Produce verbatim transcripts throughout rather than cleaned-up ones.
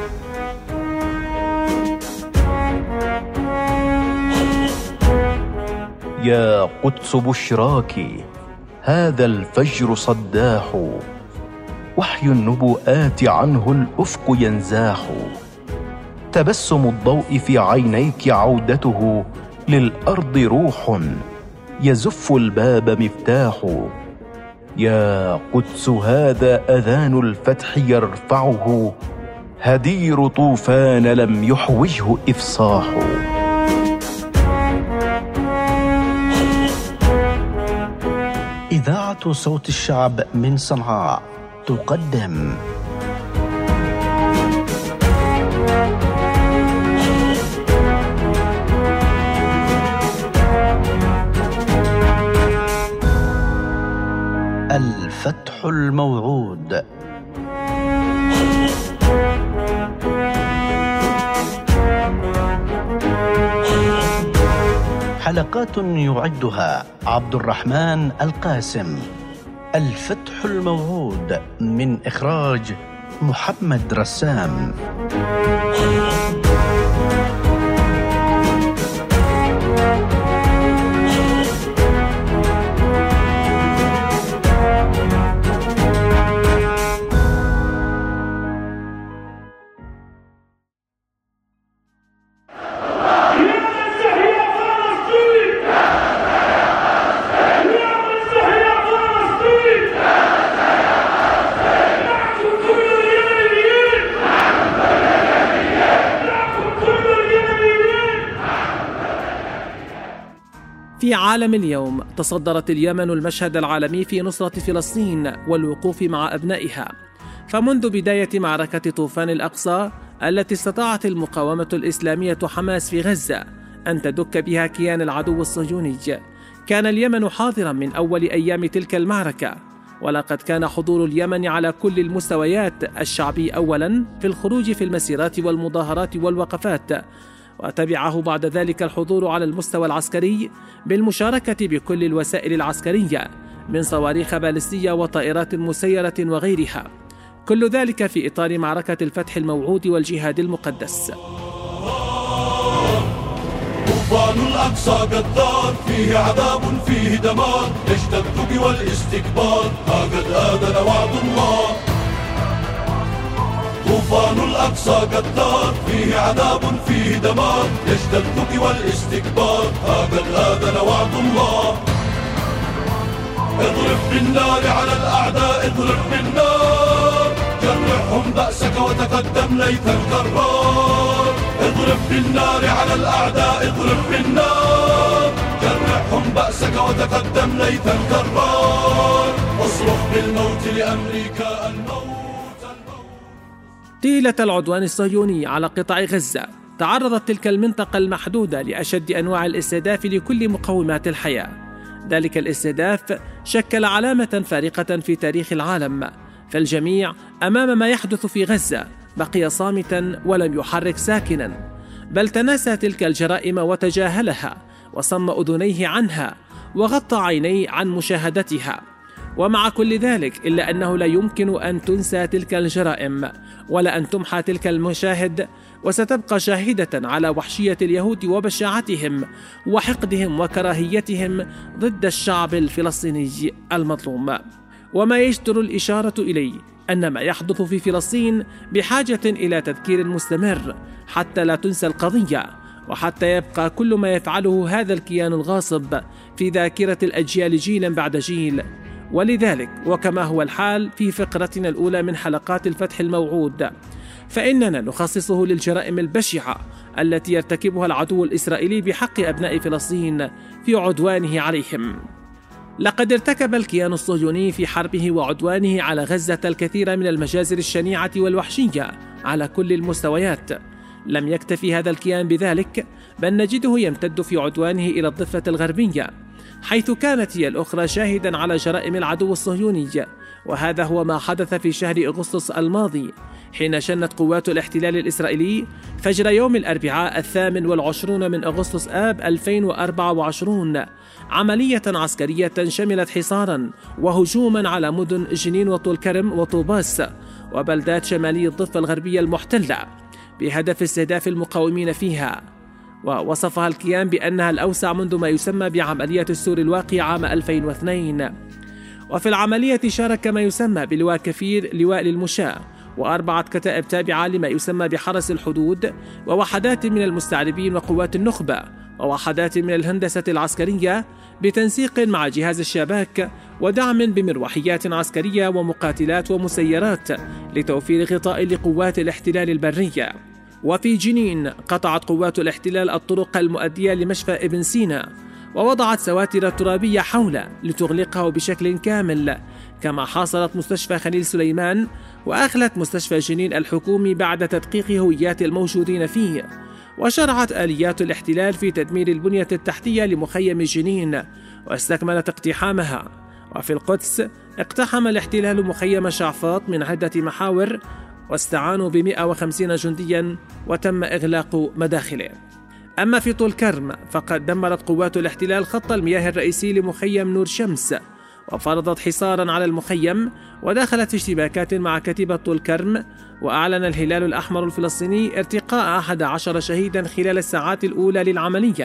يا قدس بشراك، هذا الفجر صداح، وحي النبوءات عنه الأفق ينزاح. تبسم الضوء في عينيك عودته، للأرض روح يزف الباب مفتاح. يا قدس هذا أذان الفتح يرفعه، هدير طوفان لم يحوجه إفصاح. إذاعة صوت الشعب من صنعاء تقدم الفتح الموعود. حلقات يعدها عبد الرحمن القاسم. الفتح الموعود من إخراج محمد رسام. في عالم اليوم تصدرت اليمن المشهد العالمي في نصرة فلسطين والوقوف مع أبنائها. فمنذ بداية معركة طوفان الأقصى التي استطاعت المقاومة الإسلامية حماس في غزة أن تدك بها كيان العدو الصهيوني، كان اليمن حاضرا من أول أيام تلك المعركة. ولقد كان حضور اليمن على كل المستويات، الشعبي أولا في الخروج في المسيرات والمظاهرات والوقفات، وتبعه بعد ذلك الحضور على المستوى العسكري بالمشاركة بكل الوسائل العسكرية من صواريخ باليستية وطائرات مسيرة وغيرها، كل ذلك في إطار معركة الفتح الموعود والجهاد المقدس. طوفان الأقصى قدار، فيه عذاب فيه دمار، نشد التقي والاستكبار، ها قد آذن وعد الله. طوفان الأقصى قدار، فيه عذاب فيه دمار، نشد التقي والاستكبار، ها قد آذن وعد الله. اضرب بالنار على الأعداء، اضرب بالنار، جرحهم بأسك وتقدم ليث الكرار. اضرب بالنار على الأعداء، اضرب بالنار، جرحهم بأسك وتقدم ليث الكرار. واصرخ بالموت لأمريكا الموت. طيلة العدوان الصهيوني على قطاع غزة تعرضت تلك المنطقة المحدودة لأشد أنواع الاستهداف لكل مقومات الحياة. ذلك الاستهداف شكل علامة فارقة في تاريخ العالم، فالجميع أمام ما يحدث في غزة بقي صامتا ولم يحرك ساكنا، بل تناسى تلك الجرائم وتجاهلها وصم أذنيه عنها وغطى عينيه عن مشاهدتها. ومع كل ذلك إلا أنه لا يمكن أن تنسى تلك الجرائم ولا أن تمحى تلك المشاهد، وستبقى شاهدة على وحشية اليهود وبشاعتهم وحقدهم وكراهيتهم ضد الشعب الفلسطيني المظلوم. وما يجدر الإشارة إليه أن ما يحدث في فلسطين بحاجة إلى تذكير مستمر حتى لا تنسى القضية، وحتى يبقى كل ما يفعله هذا الكيان الغاصب في ذاكرة الأجيال جيلا بعد جيل. ولذلك وكما هو الحال في فقرتنا الأولى من حلقات الفتح الموعود، فإننا نخصصه للجرائم البشعة التي يرتكبها العدو الإسرائيلي بحق أبناء فلسطين في عدوانه عليهم. لقد ارتكب الكيان الصهيوني في حربه وعدوانه على غزة الكثير من المجازر الشنيعة والوحشية على كل المستويات. لم يكتفي هذا الكيان بذلك، بل نجده يمتد في عدوانه إلى الضفة الغربية، حيث كانت هي الأخرى شاهدا على جرائم العدو الصهيوني. وهذا هو ما حدث في شهر أغسطس الماضي، حين شنت قوات الاحتلال الإسرائيلي فجر يوم الأربعاء الثامن والعشرون من أغسطس آب ألفين وأربعة وعشرين عملية عسكرية شملت حصارا وهجوما على مدن جنين وطول كرم وطوباس وبلدات شمالي الضفة الغربية المحتلة بهدف استهداف المقاومين فيها، ووصفها الكيان بأنها الأوسع منذ ما يسمى بعملية السور الواقي عام ألفين واثنين. وفي العملية شارك ما يسمى بلواء كفير لواء للمشاة وأربعة كتائب تابعة لما يسمى بحرس الحدود ووحدات من المستعربين وقوات النخبة ووحدات من الهندسة العسكرية بتنسيق مع جهاز الشباك ودعم بمروحيات عسكرية ومقاتلات ومسيرات لتوفير غطاء لقوات الاحتلال البرية. وفي جنين قطعت قوات الاحتلال الطرق المؤدية لمشفى ابن سينا ووضعت سواتر ترابية حوله لتغلقه بشكل كامل، كما حاصرت مستشفى خليل سليمان وأخلت مستشفى جنين الحكومي بعد تدقيق هويات الموجودين فيه. وشرعت آليات الاحتلال في تدمير البنية التحتية لمخيم جنين واستكملت اقتحامها. وفي القدس اقتحم الاحتلال مخيم شعفاط من عدة محاور واستعانوا ب مئة وخمسين جنديا وتم إغلاق مداخله. أما في طول كرم فقد دمرت قوات الاحتلال خط المياه الرئيسي لمخيم نور شمس وفرضت حصارا على المخيم ودخلت في اشتباكات مع كتيبة طول كرم. وأعلن الهلال الأحمر الفلسطيني ارتقاء أحد عشر شهيدا خلال الساعات الأولى للعملية،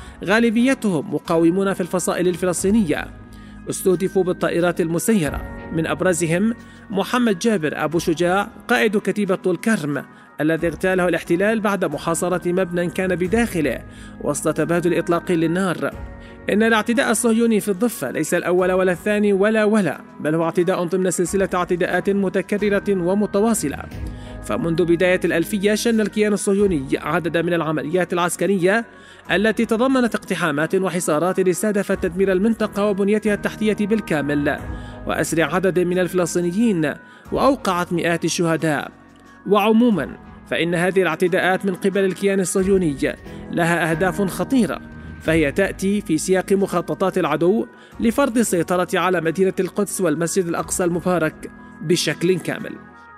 غالبيتهم مقاومون في الفصائل الفلسطينية استهدفوا بالطائرات المسيرة، من أبرزهم محمد جابر أبو شجاع قائد كتيبة طول كرم الذي اغتاله الاحتلال بعد محاصرة مبنى كان بداخله وسط تبادل إطلاق للنار. إن الاعتداء الصهيوني في الضفة ليس الأول ولا الثاني ولا ولا بل هو اعتداء ضمن سلسلة اعتداءات متكررة ومتواصلة. فمنذ بداية الألفية شن الكيان الصهيوني عدد من العمليات العسكرية التي تضمنت اقتحامات وحصارات استهدفت تدمير المنطقة وبنيتها التحتية بالكامل وأسر عدد من الفلسطينيين وأوقعت مئات الشهداء. وعموما فإن هذه الاعتداءات من قبل الكيان الصهيوني لها أهداف خطيرة، فهي تأتي في سياق مخططات العدو لفرض السيطرة على مدينة القدس والمسجد الأقصى المبارك بشكل كامل.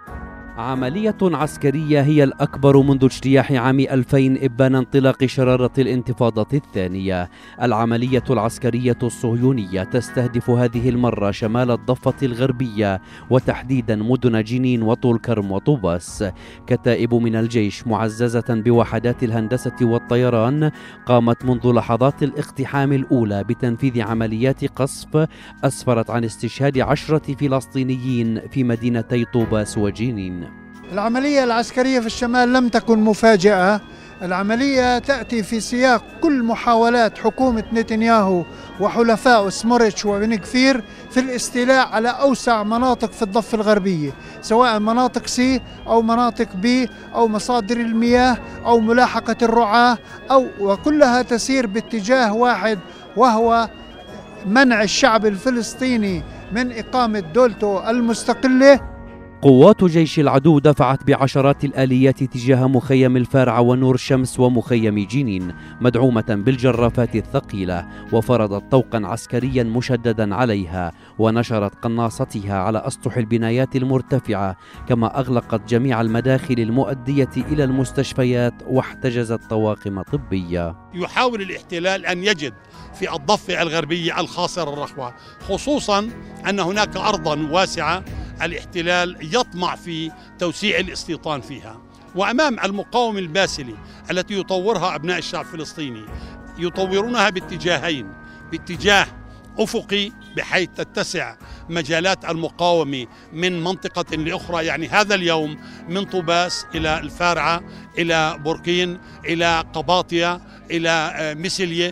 عملية عسكرية هي الأكبر منذ اجتياح عام ألفين إبان انطلاق شرارة الانتفاضة الثانية. العملية العسكرية الصهيونية تستهدف هذه المرة شمال الضفة الغربية وتحديدا مدن جنين وطول كرم وطوباس. كتائب من الجيش معززة بوحدات الهندسة والطيران قامت منذ لحظات الاقتحام الأولى بتنفيذ عمليات قصف أسفرت عن استشهاد عشرة فلسطينيين في مدينتي طوباس وجنين. العملية العسكرية في الشمال لم تكن مفاجئة، العملية تأتي في سياق كل محاولات حكومة نتنياهو وحلفائه سموريتش وبن كفير في الاستيلاء على أوسع مناطق في الضفة الغربية، سواء مناطق سي أو مناطق بي أو مصادر المياه أو ملاحقة الرعاة، أو وكلها تسير باتجاه واحد وهو منع الشعب الفلسطيني من إقامة دولته المستقلة. قوات جيش العدو دفعت بعشرات الآليات تجاه مخيم الفارعة ونور شمس ومخيم جنين مدعومة بالجرافات الثقيلة، وفرضت طوقا عسكريا مشددا عليها ونشرت قناصتها على أسطح البنايات المرتفعة، كما أغلقت جميع المداخل المؤدية إلى المستشفيات واحتجزت طواقم طبية. يحاول الاحتلال أن يجد في الضفة الغربية الخاصرة الرخوة، خصوصا أن هناك أرضا واسعة الاحتلال يطمع في توسيع الاستيطان فيها. وأمام المقاومة الباسلة التي يطورها أبناء الشعب الفلسطيني يطورونها باتجاهين، باتجاه أفقي بحيث تتسع مجالات المقاومة من منطقة لأخرى، يعني هذا اليوم من طوباس إلى الفارعة إلى بوركين إلى قباطية إلى مسلية.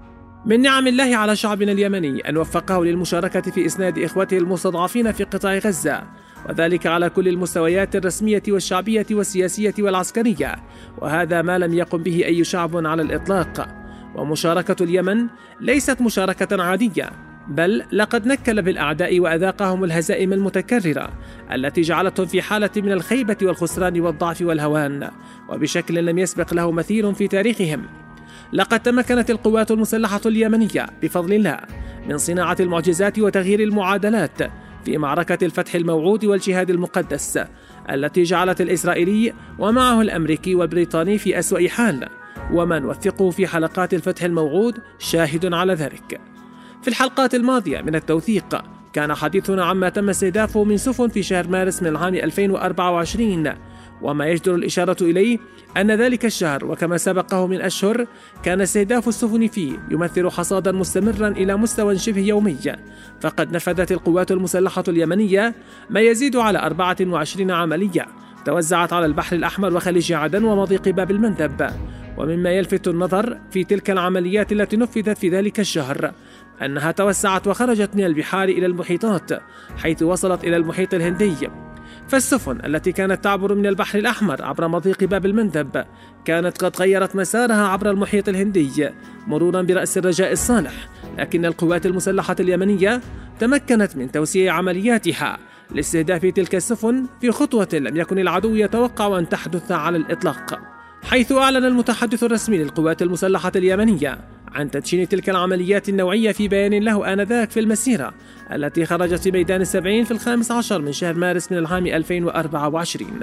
من نعم الله على شعبنا اليمني أن وفقه للمشاركة في إسناد إخوته المستضعفين في قطاع غزة، وذلك على كل المستويات الرسمية والشعبية والسياسية والعسكرية، وهذا ما لم يقم به أي شعب على الإطلاق. ومشاركة اليمن ليست مشاركة عادية، بل لقد نكل بالأعداء وأذاقهم الهزائم المتكررة التي جعلتهم في حالة من الخيبة والخسران والضعف والهوان، وبشكل لم يسبق له مثيل في تاريخهم. لقد تمكنت القوات المسلحة اليمنية بفضل الله من صناعة المعجزات وتغيير المعادلات في معركة الفتح الموعود والجهاد المقدس التي جعلت الإسرائيلي ومعه الأمريكي والبريطاني في أسوأ حال، وما نوثقه في حلقات الفتح الموعود شاهد على ذلك. في الحلقات الماضية من التوثيق كان حديثنا عما تم استهدافه من سفن في شهر مارس من العام ألفين وأربعة وعشرين، وما يجدر الإشارة إليه أن ذلك الشهر وكما سبقه من أشهر كان استهداف السفن فيه يمثل حصادا مستمرا إلى مستوى شبه يومي، فقد نفذت القوات المسلحة اليمنية ما يزيد على أربعة وعشرين عملية توزعت على البحر الأحمر وخليج عدن ومضيق باب المندب. ومما يلفت النظر في تلك العمليات التي نفذت في ذلك الشهر أنها توسعت وخرجت من البحار إلى المحيطات، حيث وصلت إلى المحيط الهندي. فالسفن التي كانت تعبر من البحر الأحمر عبر مضيق باب المندب كانت قد غيرت مسارها عبر المحيط الهندي مرورا برأس الرجاء الصالح، لكن القوات المسلحة اليمنية تمكنت من توسيع عملياتها لاستهداف تلك السفن في خطوة لم يكن العدو يتوقع أن تحدث على الإطلاق، حيث أعلن المتحدث الرسمي للقوات المسلحة اليمنية عن تدشين تلك العمليات النوعية في بيان له آنذاك في المسيرة التي خرجت في ميدان السبعين في الخامس عشر من شهر مارس من العام ألفين وأربعة وعشرين.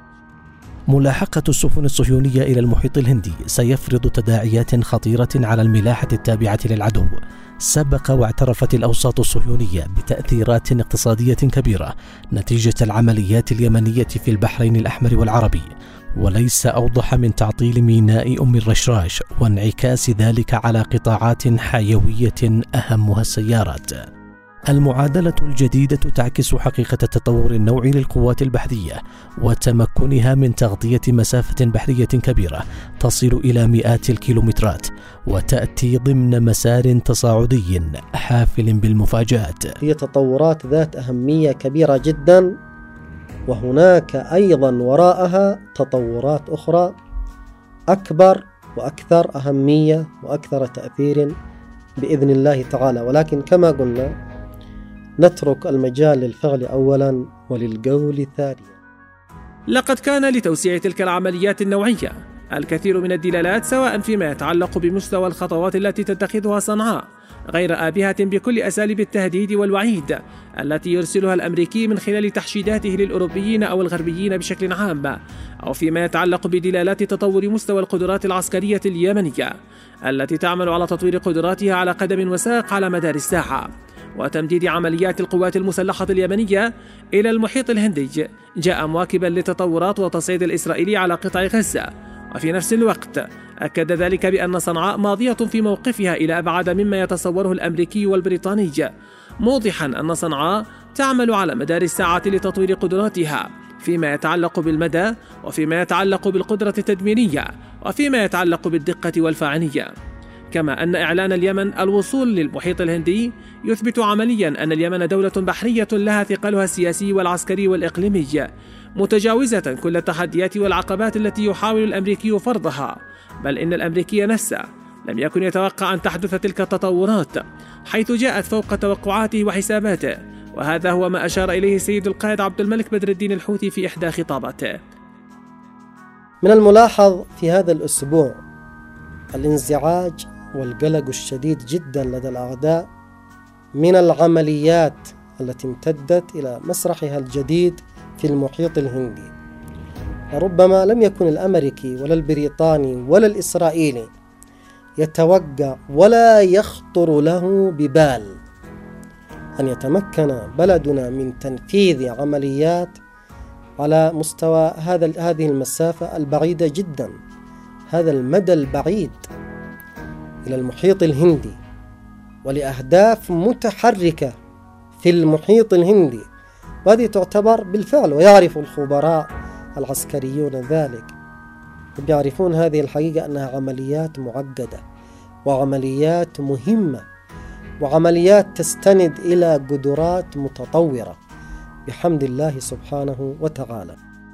ملاحقة السفن الصهيونية إلى المحيط الهندي سيفرض تداعيات خطيرة على الملاحة التابعة للعدو. سبق واعترفت الأوساط الصهيونية بتأثيرات اقتصادية كبيرة نتيجة العمليات اليمنية في البحرين الأحمر والعربي، وليس أوضح من تعطيل ميناء أم الرشراش وانعكاس ذلك على قطاعات حيوية أهمها السيارات. المعادلة الجديدة تعكس حقيقة التطور النوعي للقوات البحرية وتمكنها من تغطية مسافة بحرية كبيرة تصل إلى مئات الكيلومترات، وتأتي ضمن مسار تصاعدي حافل بالمفاجآت. هي تطورات ذات أهمية كبيرة جدا، وهناك أيضا وراءها تطورات أخرى أكبر وأكثر أهمية وأكثر تأثير بإذن الله تعالى، ولكن كما قلنا نترك المجال للفعل أولا وللقول ثانيا. لقد كان لتوسيع تلك العمليات النوعية الكثير من الدلالات، سواء فيما يتعلق بمستوى الخطوات التي تتخذها صنعاء غير آبهة بكل أساليب التهديد والوعيد التي يرسلها الأمريكي من خلال تحشيداته للأوروبيين أو الغربيين بشكل عام، أو فيما يتعلق بدلالات تطور مستوى القدرات العسكرية اليمنية التي تعمل على تطوير قدراتها على قدم وساق على مدار الساعة، وتمديد عمليات القوات المسلحة اليمنية إلى المحيط الهندي جاء مواكبا للتطورات والتصعيد الإسرائيلي على قطاع غزة. وفي نفس الوقت أكد ذلك بأن صنعاء ماضية في موقفها إلى أبعد مما يتصوره الأمريكي والبريطاني، موضحا أن صنعاء تعمل على مدار الساعة لتطوير قدراتها فيما يتعلق بالمدى، وفيما يتعلق بالقدرة التدميرية، وفيما يتعلق بالدقة والفاعلية. كما أن إعلان اليمن الوصول للمحيط الهندي يثبت عمليا أن اليمن دولة بحرية لها ثقلها السياسي والعسكري والإقليمي، متجاوزة كل التحديات والعقبات التي يحاول الأمريكي فرضها، بل إن الأمريكي نفسه لم يكن يتوقع أن تحدث تلك التطورات، حيث جاءت فوق توقعاته وحساباته، وهذا هو ما أشار إليه سيد القائد عبد الملك بدر الدين الحوثي في إحدى خطاباته. من الملاحظ في هذا الأسبوع الانزعاج والقلق الشديد جدا لدى الأعداء من العمليات التي امتدت إلى مسرحها الجديد في المحيط الهندي. وربما لم يكن الأمريكي ولا البريطاني ولا الإسرائيلي يتوقع ولا يخطر له ببال أن يتمكن بلدنا من تنفيذ عمليات على مستوى هذا هذه المسافة البعيدة جدا، هذا المدى البعيد إلى المحيط الهندي ولأهداف متحركة في المحيط الهندي، وهذه تعتبر بالفعل، ويعرف الخبراء العسكريون ذلك، يعرفون هذه الحقيقة أنها عمليات معقدة وعمليات مهمة وعمليات تستند إلى قدرات متطورة بحمد الله سبحانه وتعالى.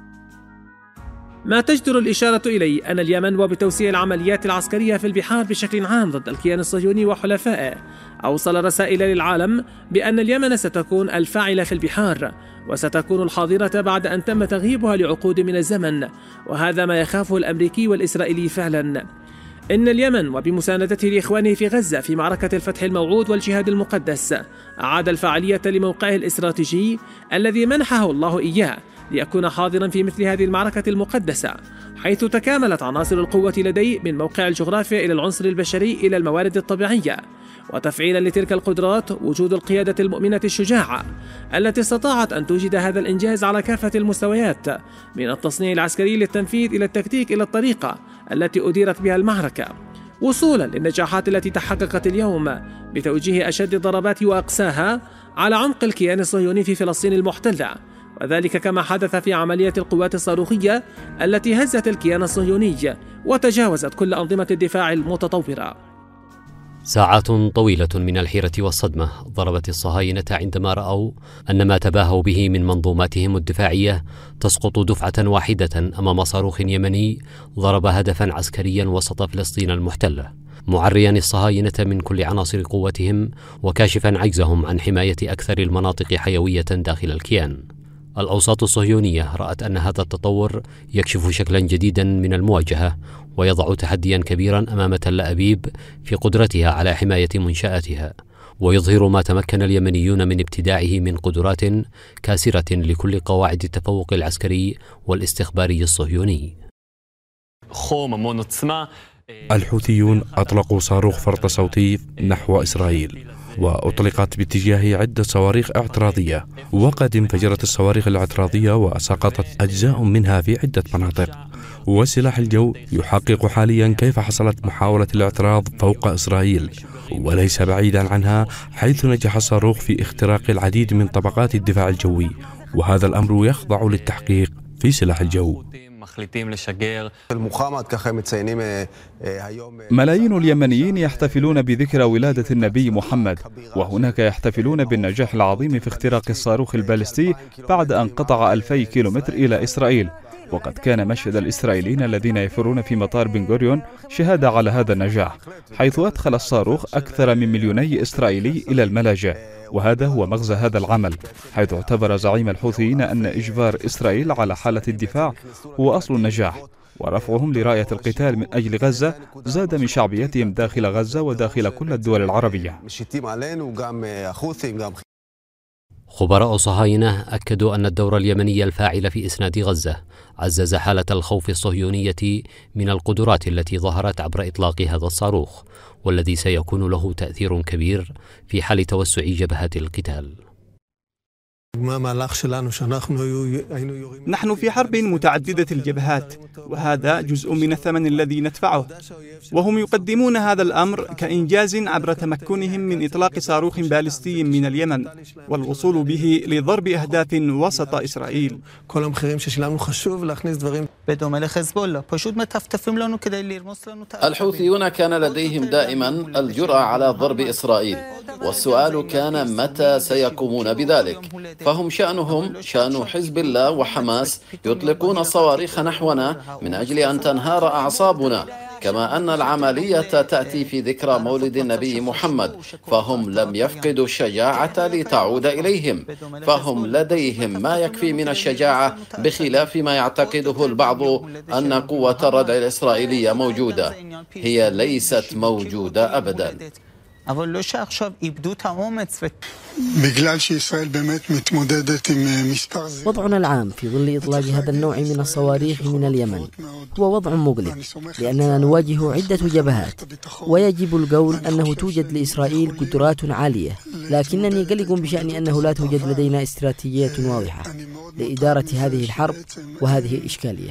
ما تجدر الإشارة إليه أن اليمن وبتوسيع العمليات العسكرية في البحار بشكل عام ضد الكيان الصهيوني وحلفائه أوصل رسائل للعالم بأن اليمن ستكون الفاعلة في البحار، وستكون الحاضرة بعد أن تم تغييبها لعقود من الزمن، وهذا ما يخافه الأمريكي والإسرائيلي فعلا. إن اليمن وبمساندته لإخوانه في غزة في معركة الفتح الموعود والجهاد المقدس أعاد الفاعلية لموقعه الاستراتيجي الذي منحه الله إياه ليكون حاضرا في مثل هذه المعركة المقدسة، حيث تكاملت عناصر القوة لديه من موقع الجغرافيا إلى العنصر البشري إلى الموارد الطبيعية، وتفعيلا لتلك القدرات وجود القيادة المؤمنة الشجاعة التي استطاعت أن توجد هذا الإنجاز على كافة المستويات، من التصنيع العسكري للتنفيذ إلى التكتيك إلى الطريقة التي أديرت بها المعركة، وصولا للنجاحات التي تحققت اليوم بتوجيه أشد الضربات وأقساها على عمق الكيان الصهيوني في فلسطين المحتلة، وذلك كما حدث في عملية القوات الصاروخية التي هزت الكيان الصهيوني وتجاوزت كل أنظمة الدفاع المتطورة. ساعات طويلة من الحيرة والصدمة ضربت الصهاينة عندما رأوا أن ما تباهوا به من منظوماتهم الدفاعية تسقط دفعة واحدة أمام صاروخ يمني ضرب هدفا عسكريا وسط فلسطين المحتلة، معريا الصهاينة من كل عناصر قوتهم وكاشفا عجزهم عن حماية أكثر المناطق حيوية داخل الكيان. الأوساط الصهيونية رأت أن هذا التطور يكشف شكلا جديدا من المواجهة ويضع تحديا كبيرا أمام تل أبيب في قدرتها على حماية منشآتها، ويظهر ما تمكن اليمنيون من ابتداعه من قدرات كاسرة لكل قواعد التفوق العسكري والاستخباري الصهيوني. الحوثيون أطلقوا صاروخ فرط صوتي نحو إسرائيل، وأطلقت باتجاهه عدة صواريخ اعتراضية، وقد انفجرت الصواريخ الاعتراضية وسقطت أجزاء منها في عدة مناطق. وسلاح الجو يحقق حاليا كيف حصلت محاولة الاعتراض فوق إسرائيل، وليس بعيدا عنها، حيث نجح الصاروخ في اختراق العديد من طبقات الدفاع الجوي، وهذا الأمر يخضع للتحقيق في سلاح الجو. ملايين اليمنيين يحتفلون بذكرى ولادة النبي محمد، وهناك يحتفلون بالنجاح العظيم في اختراق الصاروخ البالستي بعد أن قطع ألفي كيلومتر إلى إسرائيل. وقد كان مشهد الإسرائيليين الذين يفرون في مطار بن غوريون شهادة على هذا النجاح، حيث أدخل الصاروخ أكثر من مليوني إسرائيلي إلى الملاجئ. وهذا هو مغزى هذا العمل، حيث اعتبر زعيم الحوثيين أن إجبار إسرائيل على حالة الدفاع هو أصل النجاح، ورفعهم لراية القتال من أجل غزة زاد من شعبيتهم داخل غزة وداخل كل الدول العربية. خبراء صهاينة أكدوا أن الدور اليمني الفاعل في إسناد غزة عزز حالة الخوف الصهيونية من القدرات التي ظهرت عبر إطلاق هذا الصاروخ، والذي سيكون له تأثير كبير في حال توسع جبهات القتال. نحن في حرب متعددة الجبهات، وهذا جزء من الثمن الذي ندفعه، وهم يقدمون هذا الأمر كإنجاز عبر تمكنهم من إطلاق صاروخ باليستي من اليمن والوصول به لضرب أهداف وسط إسرائيل. الحوثيون كان لديهم دائما الجرأة على ضرب إسرائيل، والسؤال كان متى سيقومون بذلك، فهم شأنهم شأن حزب الله وحماس يطلقون صواريخ نحونا من أجل أن تنهار أعصابنا، كما أن العملية تأتي في ذكرى مولد النبي محمد، فهم لم يفقدوا الشجاعة لتعود إليهم، فهم لديهم ما يكفي من الشجاعة، بخلاف ما يعتقده البعض أن قوة الردع الإسرائيلية موجودة. هي ليست موجودة أبدا. وضعنا العام في ظل إطلاق هذا النوع من الصواريخ من اليمن هو وضع مقلق، لأننا نواجه عدة جبهات، ويجب القول أنه توجد لإسرائيل قدرات عالية، لكنني قلق بشأن أنه لا توجد لدينا استراتيجية واضحة لإدارة هذه الحرب وهذه الإشكالية.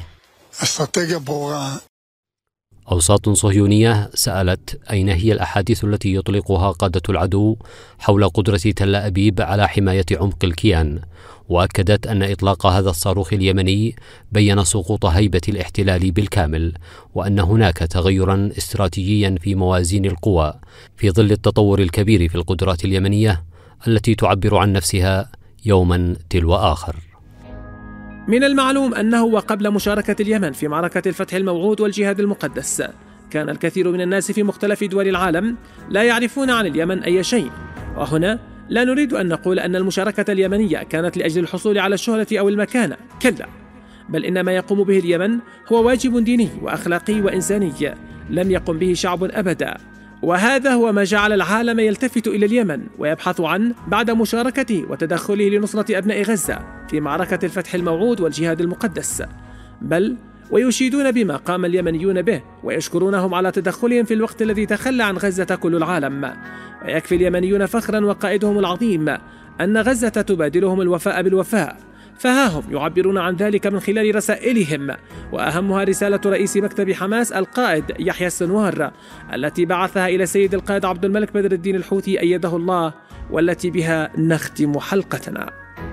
أوساط صهيونية سألت أين هي الأحاديث التي يطلقها قادة العدو حول قدرة تل أبيب على حماية عمق الكيان، وأكدت أن إطلاق هذا الصاروخ اليمني بيّن سقوط هيبة الاحتلال بالكامل، وأن هناك تغيرا استراتيجيا في موازين القوى في ظل التطور الكبير في القدرات اليمنية التي تعبر عن نفسها يوما تلو آخر. من المعلوم أنه وقبل مشاركة اليمن في معركة الفتح الموعود والجهاد المقدس، كان الكثير من الناس في مختلف دول العالم لا يعرفون عن اليمن أي شيء، وهنا لا نريد أن نقول أن المشاركة اليمنية كانت لأجل الحصول على الشهرة أو المكانة، كلا، بل إن ما يقوم به اليمن هو واجب ديني وأخلاقي وإنساني لم يقم به شعب أبدا، وهذا هو ما جعل العالم يلتفت إلى اليمن ويبحث عنه بعد مشاركته وتدخله لنصرة أبناء غزة في معركة الفتح الموعود والجهاد المقدس، بل ويشيدون بما قام اليمنيون به ويشكرونهم على تدخلهم في الوقت الذي تخلى عن غزة كل العالم. ويكفي اليمنيون فخرا وقائدهم العظيم أن غزة تبادلهم الوفاء بالوفاء، فها هم يعبرون عن ذلك من خلال رسائلهم، وأهمها رسالة رئيس مكتب حماس القائد يحيى السنوار التي بعثها إلى سيد القائد عبد الملك بدر الدين الحوثي أيده الله، والتي بها نختم حلقتنا.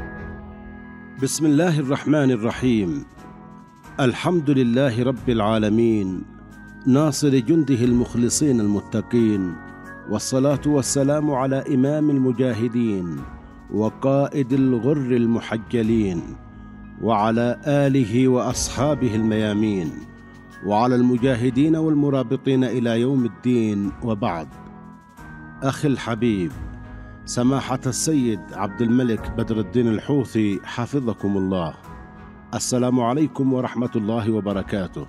بسم الله الرحمن الرحيم. الحمد لله رب العالمين، ناصر جنده المخلصين المتقين، والصلاة والسلام على إمام المجاهدين وقائد الغر المحجلين، وعلى آله وأصحابه الميامين، وعلى المجاهدين والمرابطين إلى يوم الدين، وبعد. أخي الحبيب سماحة السيد عبد الملك بدر الدين الحوثي حفظكم الله، السلام عليكم ورحمة الله وبركاته.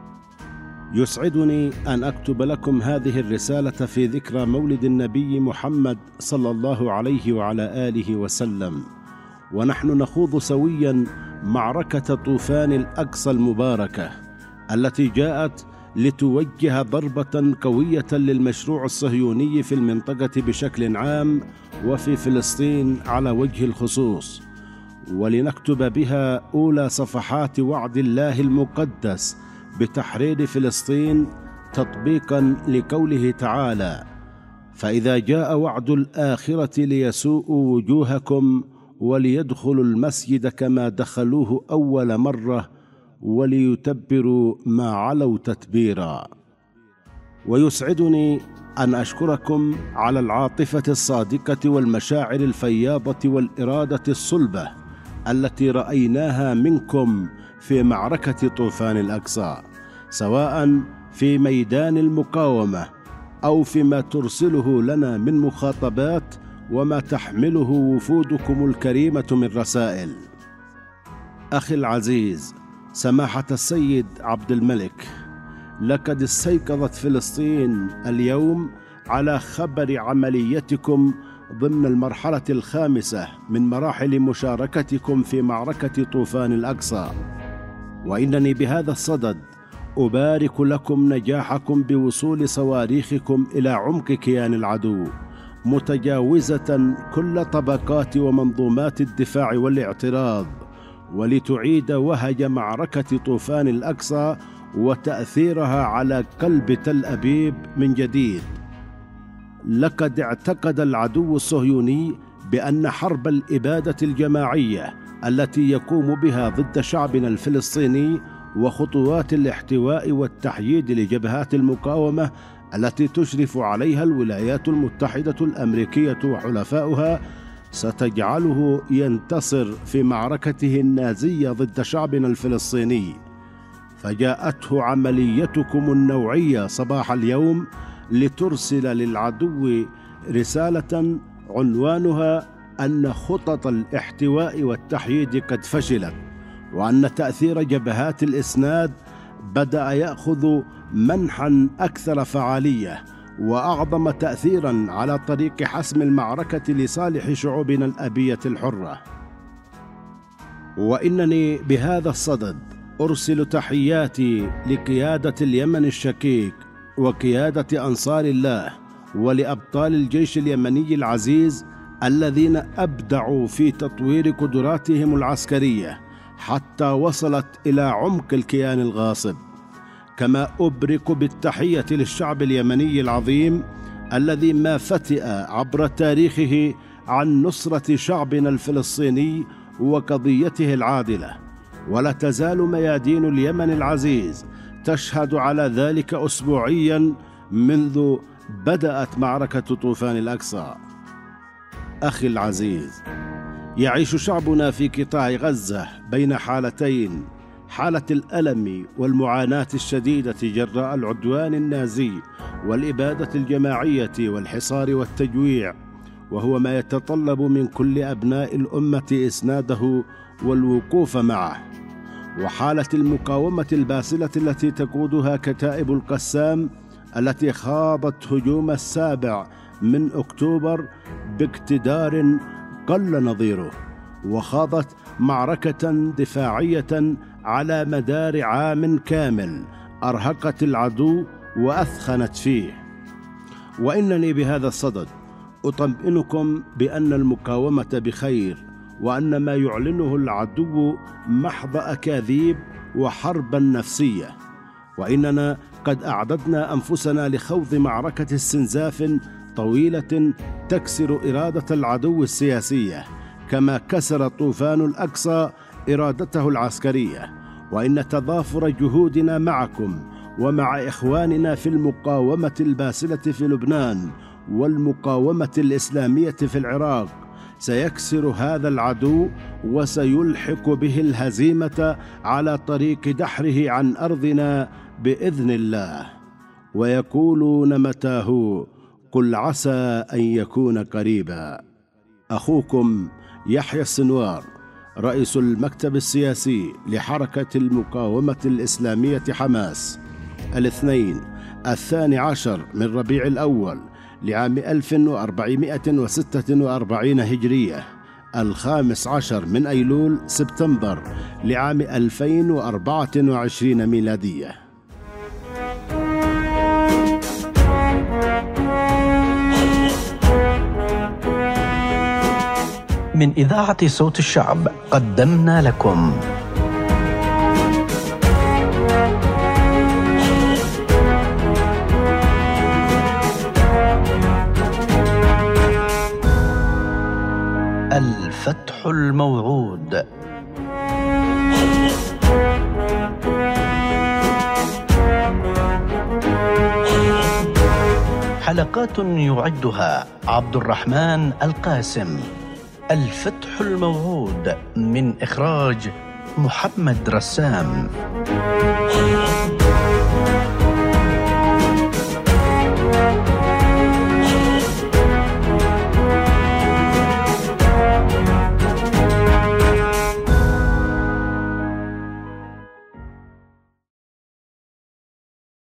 يسعدني أن أكتب لكم هذه الرسالة في ذكرى مولد النبي محمد صلى الله عليه وعلى آله وسلم، ونحن نخوض سويا معركة طوفان الأقصى المباركة التي جاءت لتوجه ضربة قوية للمشروع الصهيوني في المنطقة بشكل عام وفي فلسطين على وجه الخصوص، ولنكتب بها أولى صفحات وعد الله المقدس بتحرير فلسطين تطبيقا لقوله تعالى: فإذا جاء وعد الآخرة ليسوءوا وجوهكم وليدخلوا المسجد كما دخلوه أول مرة وليتبروا ما علوا تتبيرا. ويسعدني أن أشكركم على العاطفة الصادقة والمشاعر الفياضة والإرادة الصلبة التي رأيناها منكم في معركة طوفان الأقصى، سواء في ميدان المقاومة أو فيما ترسله لنا من مخاطبات وما تحمله وفودكم الكريمة من رسائل. أخي العزيز سماحة السيد عبد الملك، لقد استيقظت فلسطين اليوم على خبر عمليتكم ضمن المرحلة الخامسة من مراحل مشاركتكم في معركة طوفان الأقصى، وإنني بهذا الصدد أبارك لكم نجاحكم بوصول صواريخكم إلى عمق كيان العدو، متجاوزة كل طبقات ومنظومات الدفاع والاعتراض، ولتعيد وهج معركة طوفان الأقصى وتأثيرها على قلب تل أبيب من جديد. لقد اعتقد العدو الصهيوني بأن حرب الإبادة الجماعية التي يقوم بها ضد شعبنا الفلسطيني وخطوات الاحتواء والتحييد لجبهات المقاومة التي تشرف عليها الولايات المتحدة الأمريكية وحلفاؤها ستجعله ينتصر في معركته النازية ضد شعبنا الفلسطيني، فجاءته عمليتكم النوعية صباح اليوم لترسل للعدو رسالة عنوانها أن خطط الاحتواء والتحييد قد فشلت، وأن تأثير جبهات الإسناد بدأ يأخذ منحا أكثر فعالية وأعظم تأثيرا على طريق حسم المعركة لصالح شعوبنا الأبية الحرة. وإنني بهذا الصدد أرسل تحياتي لقيادة اليمن الشقيق وقيادة أنصار الله ولأبطال الجيش اليمني العزيز الذين أبدعوا في تطوير قدراتهم العسكرية حتى وصلت إلى عمق الكيان الغاصب، كما أبرك بالتحية للشعب اليمني العظيم الذي ما فتئ عبر تاريخه عن نصرة شعبنا الفلسطيني وقضيته العادلة، ولا تزال ميادين اليمن العزيز تشهد على ذلك أسبوعيا منذ بدأت معركة طوفان الأقصى. أخي العزيز، يعيش شعبنا في قطاع غزة بين حالتين: حالة الألم والمعاناة الشديدة جراء العدوان النازي والإبادة الجماعية والحصار والتجويع، وهو ما يتطلب من كل أبناء الأمة إسناده والوقوف معه، وحالة المقاومة الباسلة التي تقودها كتائب القسام التي خاضت هجوم السابع من أكتوبر باقتدار قل نظيره، وخاضت معركة دفاعية على مدار عام كامل أرهقت العدو وأثخنت فيه. وإنني بهذا الصدد أطمئنكم بأن المقاومة بخير، وأن ما يعلنه العدو محض أكاذيب وحربا نفسية، وإننا قد أعددنا أنفسنا لخوض معركة استنزاف طويلة تكسر إرادة العدو السياسية كما كسر طوفان الأقصى إرادته العسكرية. وإن تضافر جهودنا معكم ومع إخواننا في المقاومة الباسلة في لبنان والمقاومة الإسلامية في العراق سيكسر هذا العدو وسيلحق به الهزيمة على طريق دحره عن أرضنا بإذن الله. ويقولون متاه قل عسى أن يكون قريبا. أخوكم يحيى السنوار، رئيس المكتب السياسي لحركة المقاومة الإسلامية حماس، الاثنين الثاني عشر من ربيع الأول لعام ألف وأربعمائة وستة وأربعين هجرية، الخامس عشر من أيلول سبتمبر لعام ألفين وأربعة وعشرين ميلادية. من إذاعة صوت الشعب قدمنا لكم الفتح الموعود، حلقات يعدها عبد الرحمن القاسم. الفتح الموعود من إخراج محمد رسام.